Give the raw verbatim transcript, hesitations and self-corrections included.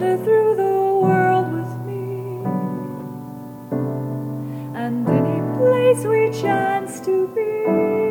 wander through the world with me, and any place we chance to be.